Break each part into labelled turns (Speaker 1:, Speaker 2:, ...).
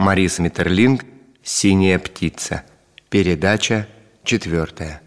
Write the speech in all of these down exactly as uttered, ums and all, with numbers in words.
Speaker 1: Марис Метерлинк «Синяя птица». Передача четвертая.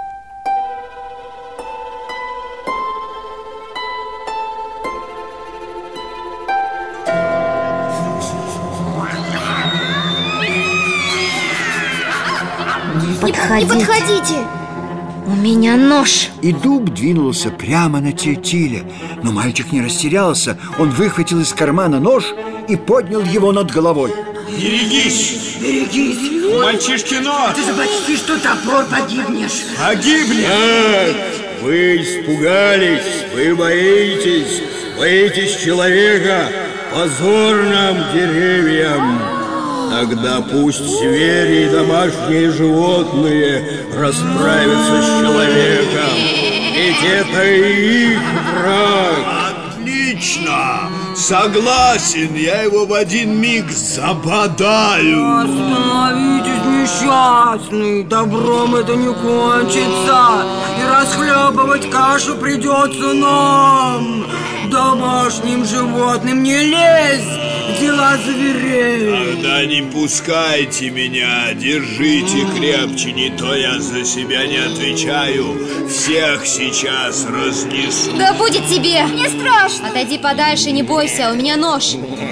Speaker 2: Не подходите. Не подходите. У меня нож.
Speaker 3: И дуб двинулся прямо на Тильтиля. Но мальчик не растерялся. Он выхватил из кармана нож и поднял его над головой.
Speaker 4: Берегись!
Speaker 5: Берегись!
Speaker 4: У мальчишки нож!
Speaker 5: Ты же почти что топор погибнешь.
Speaker 4: Погибнешь!
Speaker 6: Нет, вы испугались, вы боитесь, боитесь человека. Позор нам, деревьям. Тогда пусть звери и домашние животные расправятся с человеком. Ведь это и их враг.
Speaker 4: Отлично! Согласен, я его в один миг забодаю.
Speaker 5: Остановитесь, несчастный. Добром это не кончится. И расхлебывать кашу придется нам. Домашним животным не лезь. Дела зверей.
Speaker 4: Тогда не пускайте меня, держите крепче, не то я за себя не отвечаю. Всех сейчас разнесу.
Speaker 2: Да будет тебе. Мне страшно. Отойди подальше, не бойся, у меня нож.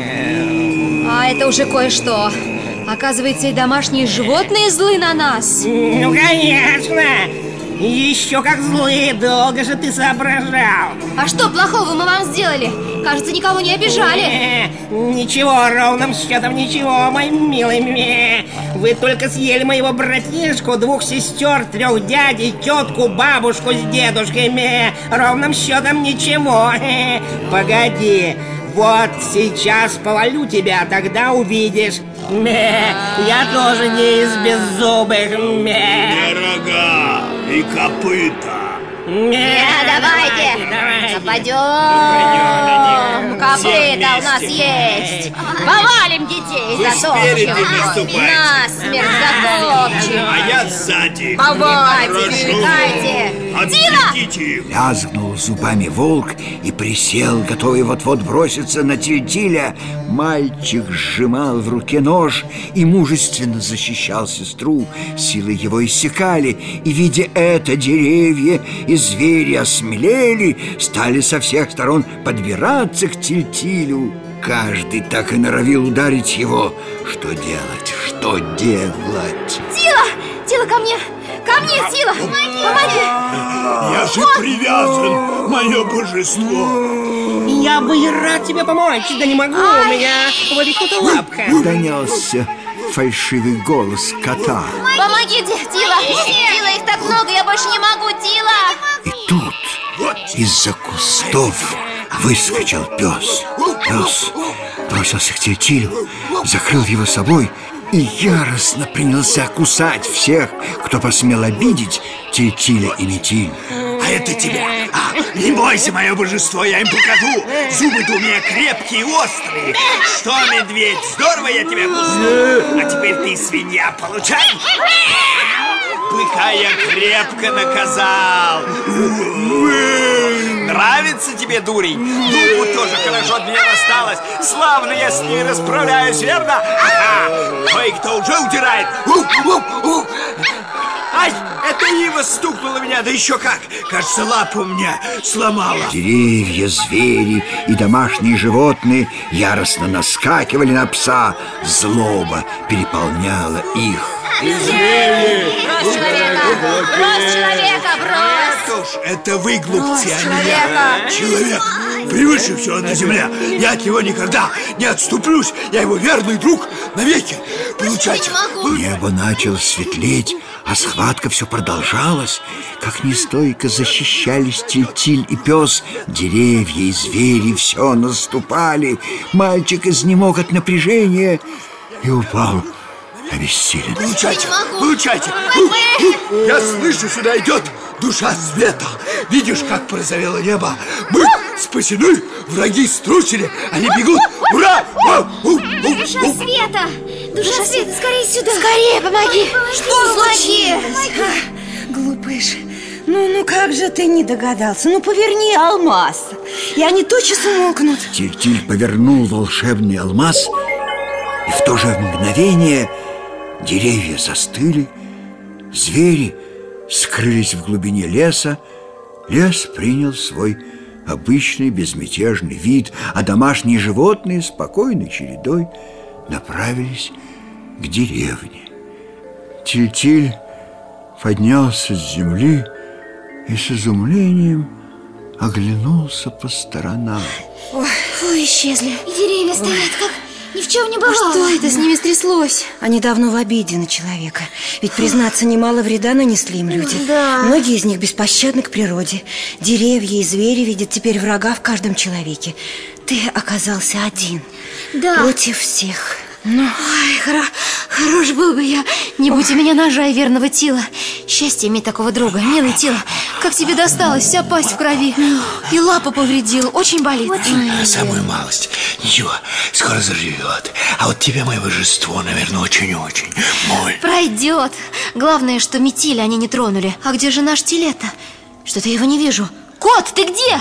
Speaker 2: А это уже кое-что. Оказывается, и домашние животные злы на нас.
Speaker 7: Ну, конечно. Еще как злые, долго же ты соображал.
Speaker 2: А что плохого мы вам сделали? Кажется, никого не обижали.
Speaker 7: Ничего, ровным счетом ничего, мой милый. Вы только съели моего братишку, двух сестер, трех дядей, тетку, бабушку с дедушкой. Ровным счетом ничего. Погоди, вот сейчас повалю тебя, тогда увидишь. Я тоже не из беззубых.
Speaker 4: Не рога и копыта.
Speaker 2: Нет, давайте, давайте. Нападем. Копыта у нас есть. Повалим детей за то. Насмерть затопчем.
Speaker 4: А я сзади.
Speaker 2: Давайте, привлекайте.
Speaker 4: Отпустите.
Speaker 3: Лязгнул зубами волк и присел, готовый вот-вот броситься на Тильтиля. Мальчик сжимал в руке нож и мужественно защищал сестру. Силы его иссякали, и, видя это, деревья и звери осмелели, стали со всех сторон подбираться к Тильтилю. Каждый так и норовил ударить его. Что делать? Что делать?
Speaker 2: Тила! Тила, ко мне! Ко мне, Тила! Помоги! Помоги!
Speaker 4: Я же привязан, мое божество.
Speaker 7: Я бы и рад тебе помочь, да не могу, у меня вывихнута лапка.
Speaker 3: Донесся фальшивый голос кота.
Speaker 2: Помогите, Тила! Тила, их так много, я больше не могу, Тила!
Speaker 3: И тут из-за кустов выскочил пес. Пес бросился к Тильтилю, закрыл его собой и яростно принялся кусать всех, кто посмел обидеть Тильтиля и Метиль.
Speaker 4: А это тебя. А, не бойся, мое божество, я им покажу. Зубы-то у меня крепкие и острые. Что, медведь, здорово я тебя кусну. А теперь ты, свинья, получай. Быка я крепко наказал. Нравится тебе, дурень? Дубу тоже хорошо от меня досталось. Славно я с ней расправляюсь, верно? Ага. Ой, кто уже удирает? Ай, это ива стукнула меня, да еще как. Кажется, лапу у меня сломала.
Speaker 3: Деревья, звери и домашние животные яростно наскакивали на пса. Злоба переполняла их.
Speaker 4: Звери!
Speaker 2: Брось человека! Брось человека! Брось!
Speaker 4: Это уж, это вы, глупцы, а не я. Человек превыше всего на земле. Я от него никогда не отступлюсь. Я его верный друг навеки. Получайте.
Speaker 3: Небо начало светлеть, а схватка все продолжалась. Как нестойко защищались Тильтиль и пес. Деревья и звери все наступали. Мальчик изнемог от напряжения и упал обессилен.
Speaker 4: Получайте, получайте. Я слышу, сюда идет душа света. Видишь, как порозовело небо? Мы спасены, враги струсили, они бегут. Ура!
Speaker 2: Душа света! Душа света, скорее сюда! Скорее, помоги! Что случилось?
Speaker 8: Глупыш, ну, ну как же ты не догадался? Ну поверни алмаз, и они тотчас умолкнут.
Speaker 3: Тильтиль повернул волшебный алмаз, и в то же мгновение деревья застыли, звери скрылись в глубине леса, лес принял свой обычный безмятежный вид, а домашние животные спокойной чередой направились к деревне. Тиль-Тиль поднялся с земли и с изумлением оглянулся по сторонам.
Speaker 2: Ой, Ой исчезли. И деревья стоят, как ни в чем не бывало. А что это с ними стряслось?
Speaker 8: Они давно в обиде на человека. Ведь, признаться, немало вреда нанесли им люди.
Speaker 2: Да.
Speaker 8: Многие из них беспощадны к природе. Деревья и звери видят теперь врага в каждом человеке. Ты оказался один.
Speaker 2: Да.
Speaker 8: Против всех.
Speaker 2: Ну, ой, хоро... хорош был бы я, не будь у меня ножа и верного Тила. Счастье иметь такого друга, милый Тила. Как тебе досталось, вся пасть в крови. И лапу повредил, очень болит.
Speaker 4: Очень. А самую малость. Ничего, скоро заживет. А вот тебе мое божество, наверное, очень-очень. Мой.
Speaker 2: Пройдет. Главное, что метили они не тронули. А где же наш Тилета? Что-то я его не вижу. Кот, ты где?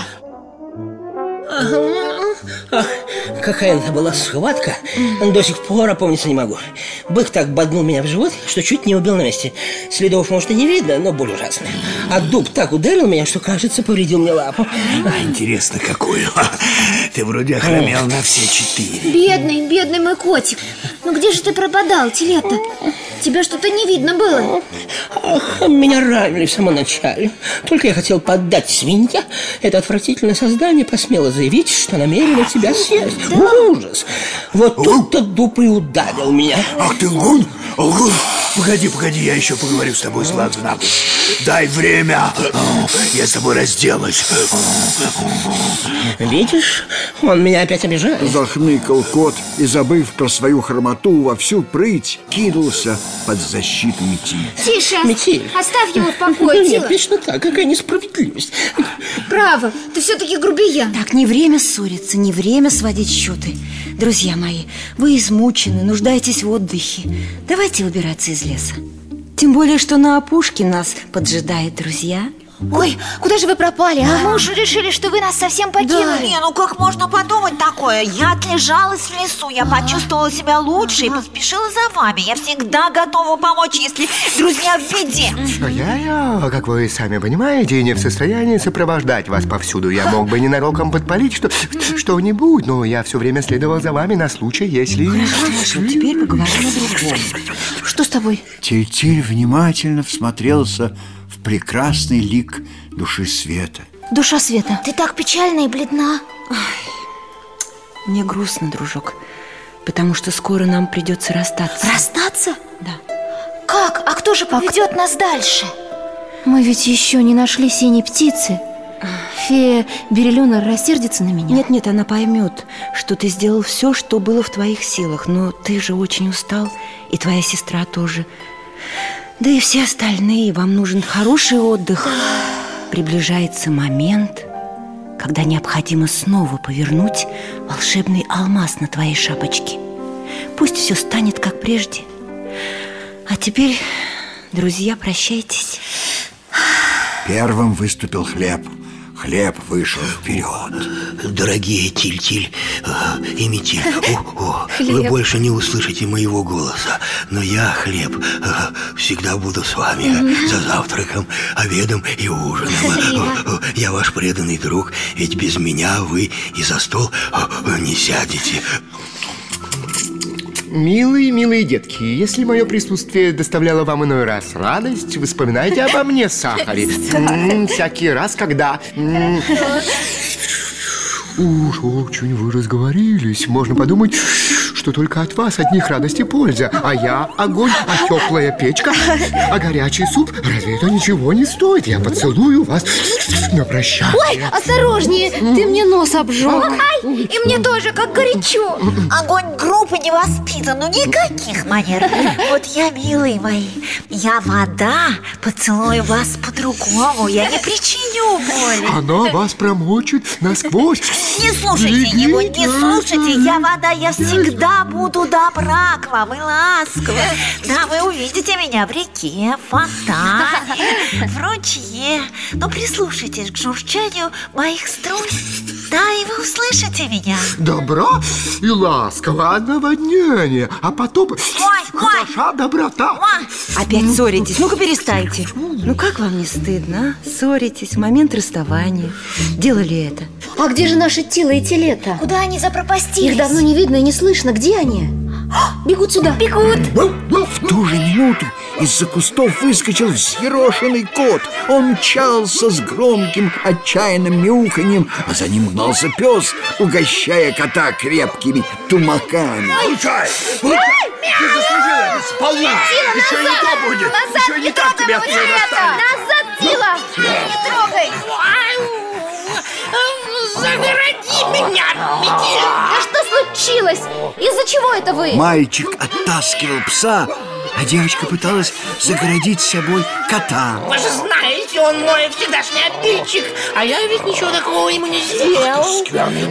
Speaker 7: Ах, какая это была схватка. До сих пор опомниться не могу. Бык так боднул меня в живот, что чуть не убил на месте. Следов, может, и не видно, но боль ужасная. А дуб так ударил меня, что, кажется, повредил мне лапу.
Speaker 4: А интересно, какую? Ты вроде охромел на все четыре.
Speaker 2: Бедный, бедный мой котик. Ну где же ты пропадал, Тилета? Тебя что-то не видно было.
Speaker 7: Ах, меня ранили в самом начале. Только я хотел поддать свинья. Это отвратительное создание посмело заявить, что намерено тебя съесть. Да. Ужас! Вот тут-то дуб и ударил меня.
Speaker 4: Ах ты лгун! Лгун! Погоди, погоди, я еще поговорю с тобой с глазу на глаз. Дай время, я с тобой разделаюсь.
Speaker 7: Видишь, он меня опять обижает.
Speaker 3: Захныкал кот и, забыв про свою хромоту, во всю прыть кинулся под защиту Метиль.
Speaker 2: Тише!
Speaker 7: Метиль!
Speaker 2: Оставь его в покое, Тила.
Speaker 7: Нет, вечно так, какая несправедливость.
Speaker 2: Право, ты все-таки грубиян.
Speaker 8: Так, не время ссориться, не время сводить счеты. Друзья мои, вы измучены, нуждаетесь в отдыхе. Давайте выбираться из леса. Тем более, что на опушке нас поджидают друзья.
Speaker 2: Ой, куда же вы пропали, а?
Speaker 9: Мы уже решили, что вы нас совсем покинули.
Speaker 2: Да.
Speaker 9: Не, ну как можно подумать такое? Я отлежалась в лесу, я почувствовала себя лучше и поспешила за вами. Я всегда готова помочь, если друзья в беде.
Speaker 1: А я, как вы сами понимаете, не в состоянии сопровождать вас повсюду. Я мог бы ненароком подпалить что, что-нибудь, но я все время следовал за вами на случай, если...
Speaker 8: Хорошо, теперь поговорим о другом.
Speaker 2: Что с тобой?
Speaker 3: Тиль-Тиль внимательно всмотрелся в прекрасный лик души света.
Speaker 2: Душа света.
Speaker 9: Ты так печальна и бледна.
Speaker 8: Ай, мне грустно, дружок, потому что скоро нам придется расстаться.
Speaker 9: Расстаться?
Speaker 8: Да.
Speaker 9: Как? А кто же поведет нас дальше?
Speaker 2: Мы ведь еще не нашли синей птицы. Фея Берелюна рассердится на меня?
Speaker 8: Нет-нет, она поймет, что ты сделал все, что было в твоих силах. Но ты же очень устал, и твоя сестра тоже. Да и все остальные. Вам нужен хороший отдых. Приближается момент, когда необходимо снова повернуть волшебный алмаз на твоей шапочке. Пусть все станет как прежде. А теперь, друзья, прощайтесь.
Speaker 3: Первым выступил Хлеб. Хлеб вышел вперед.
Speaker 4: Дорогие Тиль-Тиль и Метиль, о, о, вы больше не услышите моего голоса. Но я, Хлеб, всегда буду с вами за завтраком, обедом и ужином. Я ваш преданный друг, ведь без меня вы и за стол не сядете.
Speaker 1: Милые, милые детки, если мое присутствие доставляло вам иной раз радость, вы вспоминайте обо мне, Сахаре. М-м, всякий раз, когда... М-м, уж очень вы разговорились. Можно подумать, что только от вас одних радости польза. А я огонь, а теплая печка, а горячий суп. Разве это ничего не стоит? Я поцелую вас на прощание.
Speaker 2: Ой, осторожнее, ты мне нос обжег. Ай, и мне тоже, как горячо.
Speaker 9: Огонь груб и невоспитан, ну никаких манер. Вот я, милые мои, я вода, поцелую вас по-другому. Я не причиню боли.
Speaker 1: Она вас промочит насквозь.
Speaker 9: Не слушайте его, не слушайте. Я вода, я всегда буду добра к вам и ласкова. Да, вы увидите меня в реке, в фонтане, в ручье. Но прислушайтесь к журчанию моих струй. Да, и вы услышите меня.
Speaker 1: Добро и ласка, наводнение, а потом
Speaker 9: Ой,
Speaker 1: хороша доброта.
Speaker 9: Ой.
Speaker 8: Опять ссоритесь, ну-ка перестаньте. Ну как вам не стыдно, а? Ссоритесь в момент расставания. Делали это.
Speaker 2: А где же наши Тила и Телета?
Speaker 9: Куда они запропастились?
Speaker 2: Их давно не видно и не слышно. Где они? Бегут сюда.
Speaker 9: Бегут.
Speaker 3: В ту же минуту из-за кустов выскочил взъерошенный кот. Он мчался с громким отчаянным мяуканьем, а за ним гнался пес, угощая кота крепкими тумаками.
Speaker 4: Получай! Получай! Ты заслужил это сполна! Еще не то будет! Еще не так тебя от меня достанет!
Speaker 2: Назад, Тила!
Speaker 9: Не трогай.
Speaker 7: Загороди меня, Метель!
Speaker 2: Да что случилось? Из-за чего это вы?
Speaker 3: Мальчик оттаскивал пса, а девочка пыталась загородить с собой кота.
Speaker 7: Вы же знаете, он мой всегдашний обидчик, а я ведь ничего такого ему не сделал.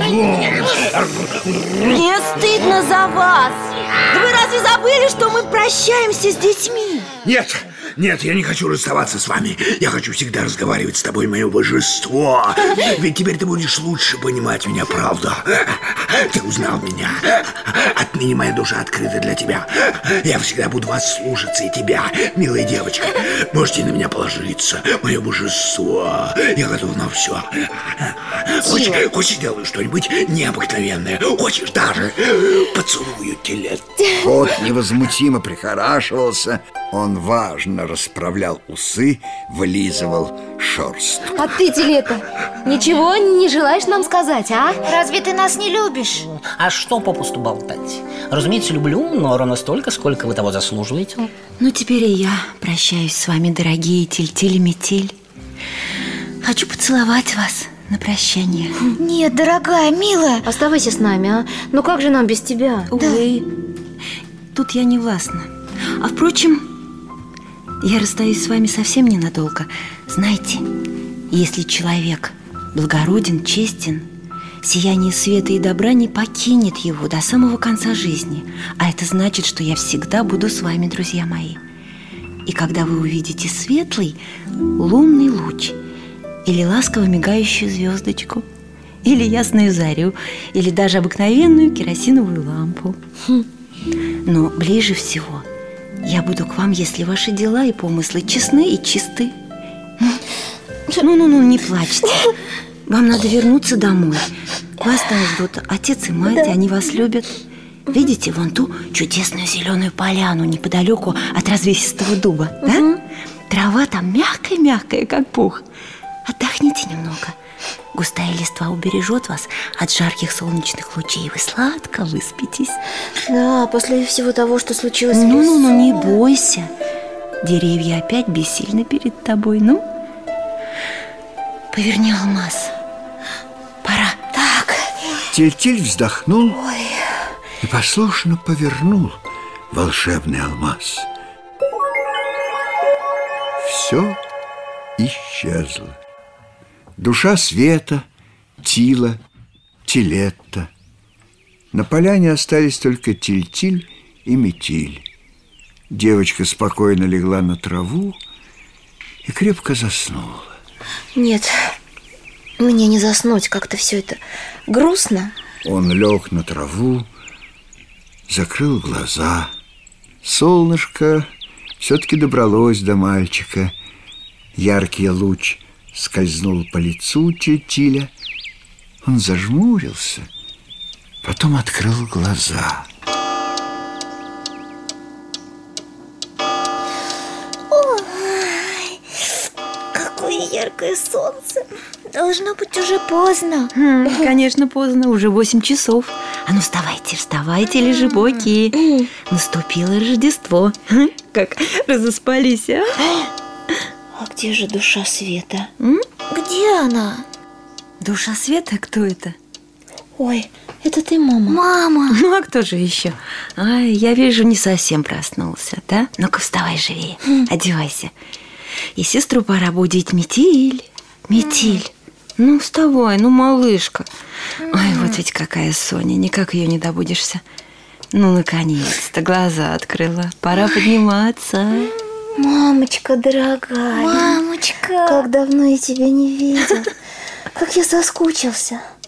Speaker 8: Мне стыдно за вас. Да вы разве забыли, что мы прощаемся с детьми?
Speaker 4: Нет, нет, я не хочу расставаться с вами. Я хочу всегда разговаривать с тобой, мое божество. Ведь теперь ты будешь лучше понимать меня, правда? Ты узнал меня. Отныне моя душа открыта для тебя. Я всегда буду вас слушаться и тебя, милая девочка. Можете на меня положиться, мое божество. Я готов на все. Хочешь, хочешь сделаю что-нибудь необыкновенное? Хочешь даже поцелую телет?
Speaker 3: Кот невозмутимо прихорашивался. Он важно расправлял усы, вылизывал шерсть.
Speaker 2: А ты, Телета, ничего не желаешь нам сказать, а?
Speaker 9: Разве ты нас не любишь?
Speaker 10: А что попусту болтать? Разумеется, люблю, но ровно столько, сколько вы того заслуживаете.
Speaker 8: Ну, теперь и я прощаюсь с вами, дорогие Тиль-Тиль и Метель. Хочу поцеловать вас на прощание.
Speaker 9: Нет, дорогая, милая.
Speaker 2: Оставайся с нами, а? Ну как же нам без тебя?
Speaker 8: Увы, тут я не властна. А впрочем, я расстаюсь с вами совсем ненадолго. Знаете, если человек благороден, честен, сияние света и добра не покинет его до самого конца жизни. А это значит, что я всегда буду с вами, друзья мои. И когда вы увидите светлый лунный луч, или ласково мигающую звездочку, или ясную зарю, или даже обыкновенную керосиновую лампу. Но ближе всего я буду к вам, если ваши дела и помыслы честны и чисты. Ну-ну-ну, не плачьте. Вам надо вернуться домой. Вас там ждут отец и мать, они вас любят. Видите вон ту чудесную зеленую поляну неподалеку от развесистого дуба, да? Трава там мягкая-мягкая, как пух. Отдохните немного. Густая листва убережет вас от жарких солнечных лучей. Вы сладко выспитесь.
Speaker 2: Да, после всего того, что случилось.
Speaker 8: Ну-ну-ну, не бойся. Деревья опять бессильны перед тобой. Ну, поверни алмаз. Пора.
Speaker 2: Так.
Speaker 3: Тиль-Тиль вздохнул и послушно повернул волшебный алмаз. Все исчезло. Душа света, Тила, Телетта. На поляне остались только Тиль-Тиль и Метель. Девочка спокойно легла на траву и крепко заснула.
Speaker 2: Нет, мне не заснуть, как-то все это грустно.
Speaker 3: Он лег на траву, закрыл глаза. Солнышко все-таки добралось до мальчика. Яркий луч скользнул по лицу Тиль-Тиля. Он зажмурился, потом открыл глаза.
Speaker 9: Ой, какое яркое солнце. Должно быть уже поздно.
Speaker 8: Хм, конечно, поздно, уже восемь часов. А ну вставайте, вставайте, лежебоки. Наступило Рождество. Как разоспались, а?
Speaker 2: А где же душа света?
Speaker 8: М?
Speaker 9: Где она?
Speaker 8: Душа света? Кто это?
Speaker 2: Ой, это ты, мама.
Speaker 9: Мама.
Speaker 8: Ну, а кто же еще? Ай, я вижу, не совсем проснулся, да? Ну-ка, вставай живее, одевайся. И сестру пора будить. Метель, Метель. Ну, вставай, ну, малышка. Ой, вот ведь какая Соня, никак ее не добудешься. Ну, наконец-то глаза открыла. Пора подниматься.
Speaker 2: Мамочка дорогая.
Speaker 9: Мамочка.
Speaker 2: Как давно я тебя не видел. Как я соскучился.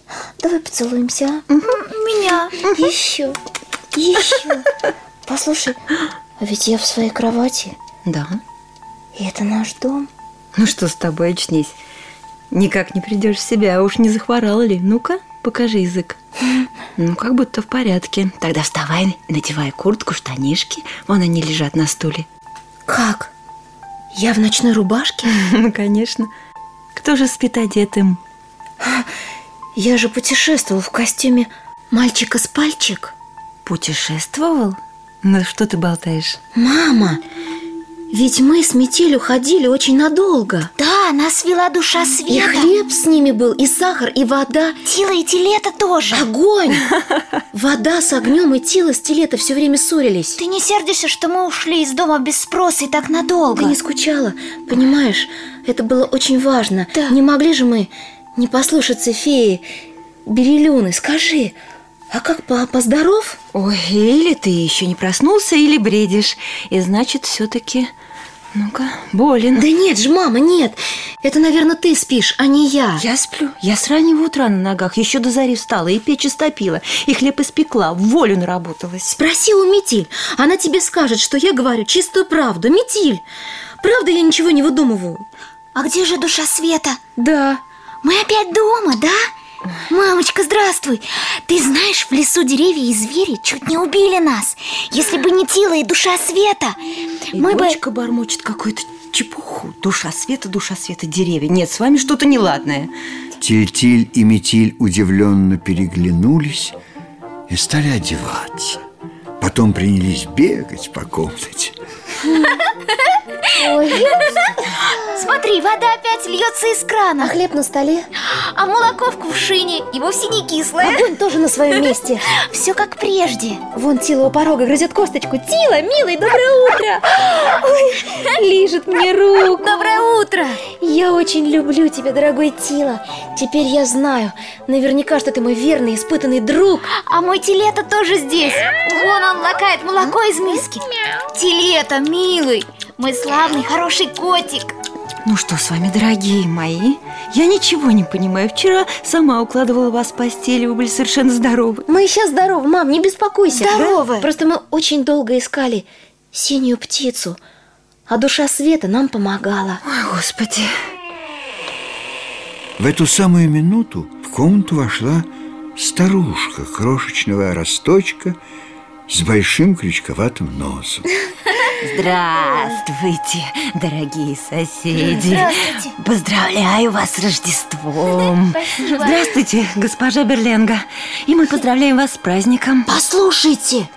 Speaker 2: Давай поцелуемся, а?
Speaker 9: Меня.
Speaker 2: Еще, еще. Послушай, а ведь я в своей кровати.
Speaker 8: Да.
Speaker 2: И это наш дом.
Speaker 8: Ну что с тобой, очнись. Никак не придешь в себя, а уж не захворала ли? Ну-ка, покажи язык. Ну, как будто в порядке. Тогда вставай, надевай куртку, штанишки. Вон они лежат на стуле.
Speaker 2: Как? Я в ночной рубашке?
Speaker 8: Ну, конечно. Кто же спит одетым?
Speaker 2: Я же путешествовал в костюме мальчика с пальчик.
Speaker 8: Путешествовал? Ну, что ты болтаешь?
Speaker 2: Мама, ведь мы с Метелью ходили очень надолго.
Speaker 9: Да, нас вела душа света.
Speaker 2: И хлеб с ними был, и сахар, и вода.
Speaker 9: Тила и Телета тоже.
Speaker 2: Огонь! Вода с огнем и Тила с Телета все время ссорились.
Speaker 9: Ты не сердишься, что мы ушли из дома без спроса и так надолго?
Speaker 2: Ты не скучала, понимаешь? Это было очень важно.
Speaker 9: Да.
Speaker 2: Не могли же мы не послушаться феи Берилюны. Скажи, а как папа, здоров?
Speaker 8: Ой, или ты еще не проснулся, или бредишь. И значит, все-таки, ну-ка, болен.
Speaker 2: Да нет же, мама, нет. Это, наверное, ты спишь, а не я.
Speaker 8: Я сплю. Я с раннего утра на ногах, еще до зари встала, и печь истопила, и хлеб испекла, в волю наработалась.
Speaker 2: Спроси у Метиль. Она тебе скажет, что я говорю чистую правду. Метиль, правда, я ничего не выдумываю.
Speaker 9: А где же душа света?
Speaker 2: Да.
Speaker 9: Мы опять дома, да? Мамочка, здравствуй. Ты знаешь, в лесу деревья и звери чуть не убили нас. Если бы не Тила и душа света,
Speaker 8: и
Speaker 9: мы
Speaker 8: дочка
Speaker 9: бы...
Speaker 8: бормочет какую-то чепуху. Душа света, душа света, деревья. Нет, с вами что-то неладное.
Speaker 3: Тиль-Тиль и Метиль удивленно переглянулись и стали одеваться. Потом принялись бегать по комнате.
Speaker 2: Ой,
Speaker 9: Смотри, вода опять льется из крана.
Speaker 2: а хлеб на столе?
Speaker 9: А молоко в кувшине и вовсе не кислое.
Speaker 2: Огонь тоже на своем месте.
Speaker 9: Все как прежде.
Speaker 2: Вон Тила у порога грызет косточку. Тила, милый, доброе утро. Ой, лижет мне руку.
Speaker 9: Доброе утро.
Speaker 2: Я очень люблю тебя, дорогой Тила. Теперь я знаю наверняка, что ты мой верный, испытанный друг.
Speaker 9: А мой Телета тоже здесь. Вон он лакает молоко из миски. Телета, милый, мой славный, хороший котик.
Speaker 8: Ну что с вами, дорогие мои? Я ничего не понимаю. Вчера сама укладывала вас в постель, вы были совершенно здоровы.
Speaker 2: Мы и сейчас здоровы, мам, не беспокойся.
Speaker 9: Здоровы.
Speaker 2: Да? Просто мы очень долго искали синюю птицу, а душа света нам помогала.
Speaker 8: Ой, Господи.
Speaker 3: В эту самую минуту в комнату вошла старушка крошечного росточка с большим крючковатым носом.
Speaker 8: Здравствуйте, дорогие соседи.
Speaker 9: Здравствуйте.
Speaker 8: Поздравляю вас с Рождеством.
Speaker 9: Спасибо.
Speaker 8: Здравствуйте, госпожа Берленга. И мы поздравляем вас с праздником.
Speaker 2: Послушайте,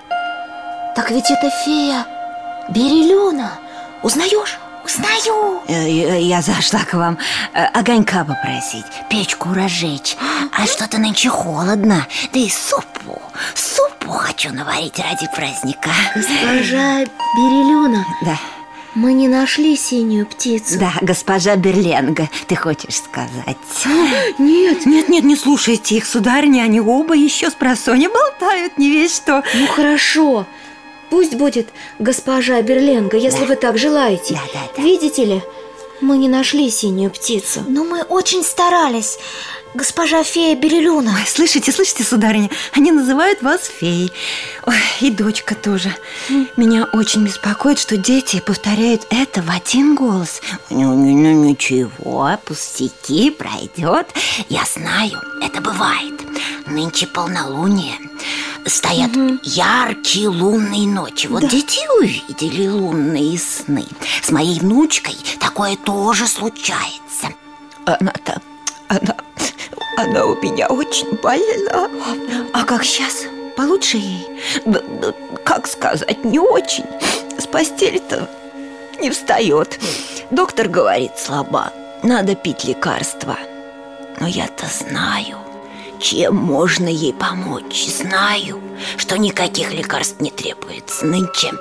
Speaker 2: так ведь это фея Берилюна. Узнаешь?
Speaker 9: Узнаю.
Speaker 8: Э, Я я зашла к вам э, огонька попросить, печку разжечь. А что-то нынче холодно. Да и супу, супу хочу наварить ради праздника.
Speaker 2: Госпожа Берилюна,
Speaker 8: Да,
Speaker 2: мы не нашли синюю птицу.
Speaker 8: да, госпожа Берленга, ты хочешь сказать?
Speaker 2: Нет.
Speaker 8: Нет, нет, не слушайте их, сударыня, они оба еще с просонья болтают, не весь что.
Speaker 2: Ну хорошо, пусть будет госпожа Берленга, если вы так желаете.
Speaker 8: Да, да, да.
Speaker 2: Видите ли, мы не нашли синюю птицу.
Speaker 9: Но мы очень старались, госпожа фея Берилюна.
Speaker 8: Ой, слышите, слышите, сударыня, они называют вас феей. Ой, и дочка тоже. Меня очень беспокоит, что дети повторяют это в один голос. Ну, ну, ну, ничего, пустяки, пройдет. Я знаю, это бывает. Нынче полнолуние. Стоят яркие лунные ночи. Вот дети увидели лунные сны. С моей внучкой такое тоже случается. Она-то, она, она у меня очень больна. А как сейчас? Получше ей? Да, да, как сказать, не очень. С постели-то не встает. Доктор говорит, слаба. Надо пить лекарства. Но я-то знаю, чем можно ей помочь. Знаю, что никаких лекарств не требуется нынче.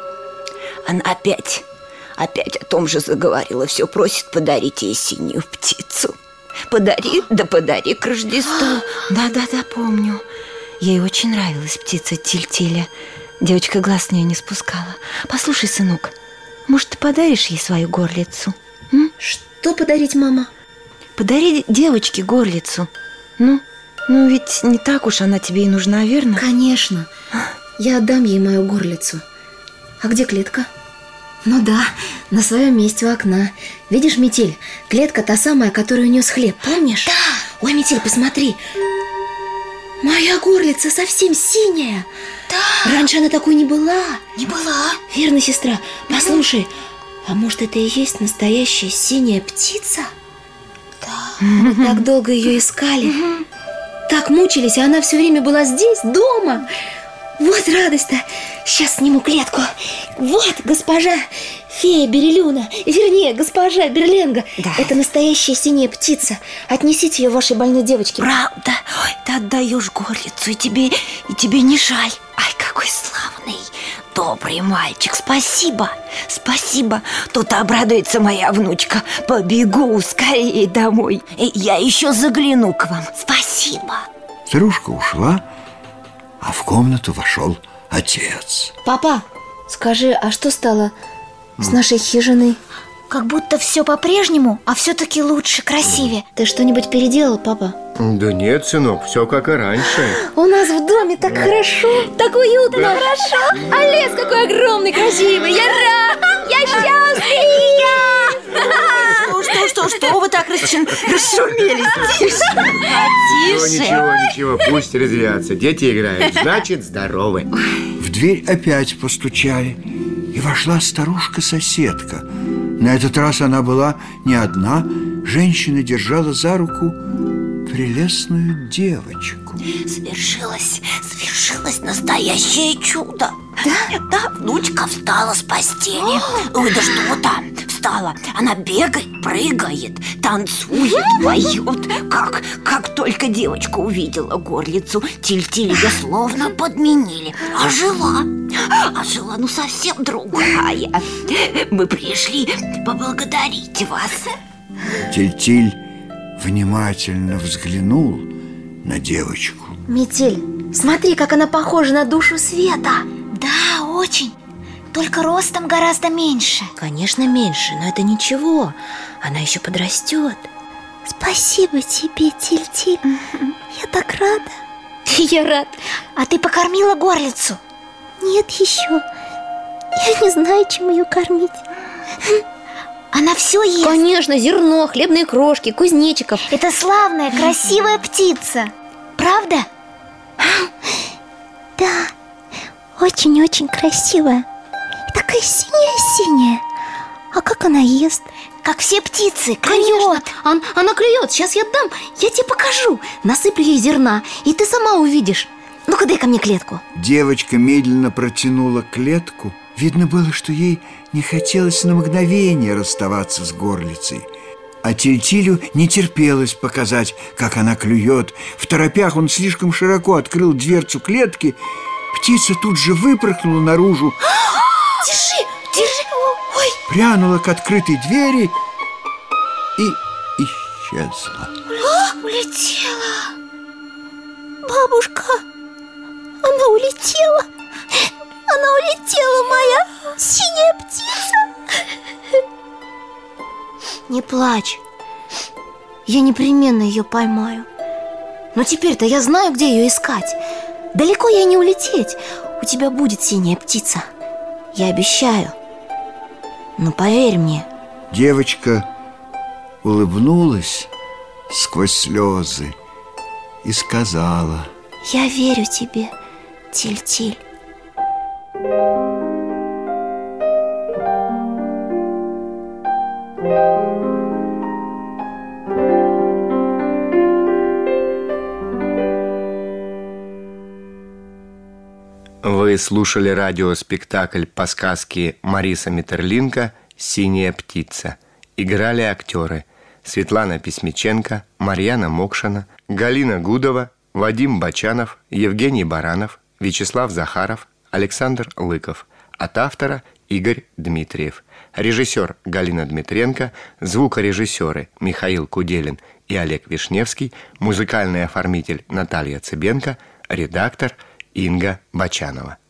Speaker 8: Она опять, опять о том же заговорила. Все просит подарить ей синюю птицу. Подари, да подари к Рождеству. Да-да-да, помню. Ей очень нравилась птица Тиль-Тиля. Девочка глаз с нее не спускала. Послушай, сынок, может, ты подаришь ей свою горлицу? М?
Speaker 2: Что подарить, мама?
Speaker 8: Подари девочке горлицу. Ну, Ну ведь не так уж она тебе и нужна, верно?
Speaker 2: Конечно. Я отдам ей мою горлицу. А где клетка? Ну да, на своем месте у окна. Видишь, Метель, клетка та самая, которую нес хлеб, помнишь?
Speaker 9: Да.
Speaker 2: Ой, Метель, посмотри. Моя горлица совсем синяя.
Speaker 9: Да.
Speaker 2: Раньше она такой не была.
Speaker 9: Не была.
Speaker 2: Верно, сестра? Послушай, а может, это и есть настоящая синяя птица?
Speaker 9: Да.
Speaker 2: Мы так долго ее искали, так мучились, а она все время была здесь, дома. Вот радость-то. Сейчас сниму клетку. Вот, госпожа фея Берелюна, вернее, госпожа Берленга.
Speaker 8: Да.
Speaker 2: Это настоящая синяя птица. Отнесите ее вашей больной девочке.
Speaker 8: Правда? Ой, ты отдаешь горлицу, и тебе, и тебе не жаль. Ай, какой славный, добрый мальчик. Спасибо, спасибо. Тут обрадуется моя внучка. Побегу скорее домой. И я еще загляну к вам. Спасибо.
Speaker 3: Старушка ушла, а в комнату вошел отец.
Speaker 2: Папа, скажи, а что стало с нашей хижиной?
Speaker 9: Как будто все по-прежнему, а все-таки лучше, красивее.
Speaker 2: Ты что-нибудь переделал, папа?
Speaker 1: Да нет, сынок, все как и раньше.
Speaker 2: У нас в доме так хорошо, так уютно,
Speaker 1: Да.
Speaker 2: хорошо. А лес какой огромный, красивый. Я рад, я счастлив.
Speaker 8: Что, что, что, что вы так расшум- расшумелись? Тише,
Speaker 1: Ну,
Speaker 8: тише.
Speaker 1: ничего, ничего, пусть резвятся. Дети играют, значит, здоровы.
Speaker 3: В дверь опять постучали, и вошла старушка-соседка. На этот раз она была не одна. Женщина держала за руку прелестную девочку.
Speaker 8: Свершилось, свершилось настоящее чудо. Да? Да, внучка встала с постели. Ой, да что там, встала. Она бегает, прыгает, танцует, поет. Как, как только девочка увидела горлицу, Тиль-Тиль ее словно подменили. А жила, а жила ну совсем другая. Мы пришли поблагодарить вас.
Speaker 3: Тиль-Тиль внимательно взглянул на девочку.
Speaker 2: Метель, смотри, как она похожа на душу света.
Speaker 9: Да, очень. Только ростом гораздо меньше.
Speaker 2: Конечно, меньше, но это ничего. Она еще подрастет.
Speaker 9: Спасибо тебе, Тиль-Тиль. Я так рада.
Speaker 2: Я рад.
Speaker 9: А ты покормила горлицу?
Speaker 11: Нет еще. Я не знаю, чем ее кормить.
Speaker 9: Она все ест?
Speaker 2: Конечно, зерно, хлебные крошки, кузнечиков.
Speaker 9: Это славная, красивая птица. Правда?
Speaker 11: Да, очень-очень красивая. И такая синяя-синяя. А как она ест?
Speaker 9: Как все птицы,
Speaker 2: Конечно,
Speaker 9: клюет.
Speaker 2: он, она клюет. Сейчас я дам, я тебе покажу. Насыплю ей зерна, и ты сама увидишь. Ну-ка, дай ко мне клетку.
Speaker 3: Девочка медленно протянула клетку. Видно было, что ей не хотелось на мгновение расставаться с горлицей. А Тиль-Тилю не терпелось показать, как она клюет. В торопях он слишком широко открыл дверцу клетки. Птица тут же выпорхнула наружу,
Speaker 9: Держи, держи. Ой,
Speaker 3: прянула к открытой двери и исчезла.
Speaker 9: улетела.
Speaker 11: Бабушка, она улетела. Она улетела, моя синяя птица.
Speaker 2: Не плачь. Я непременно ее поймаю. Но теперь-то я знаю, где ее искать. Далеко ей не улететь. У тебя будет синяя птица. Я обещаю. Ну, поверь мне.
Speaker 3: Девочка улыбнулась сквозь слезы и сказала:
Speaker 11: Я верю тебе, Тиль-Тиль.
Speaker 1: Вы слушали радиоспектакль по сказке Мариса Метерлинка «Синяя птица». Играли актеры Светлана Письмиченко, Марьяна Мокшина, Галина Гудова, Вадим Бачанов, Евгений Баранов, Вячеслав Захаров, Александр Лыков. От автора Игорь Дмитриев. Режиссер Галина Дмитренко, звукорежиссеры Михаил Куделин и Олег Вишневский, музыкальный оформитель Наталья Цыбенко, редактор Инга Бачанова.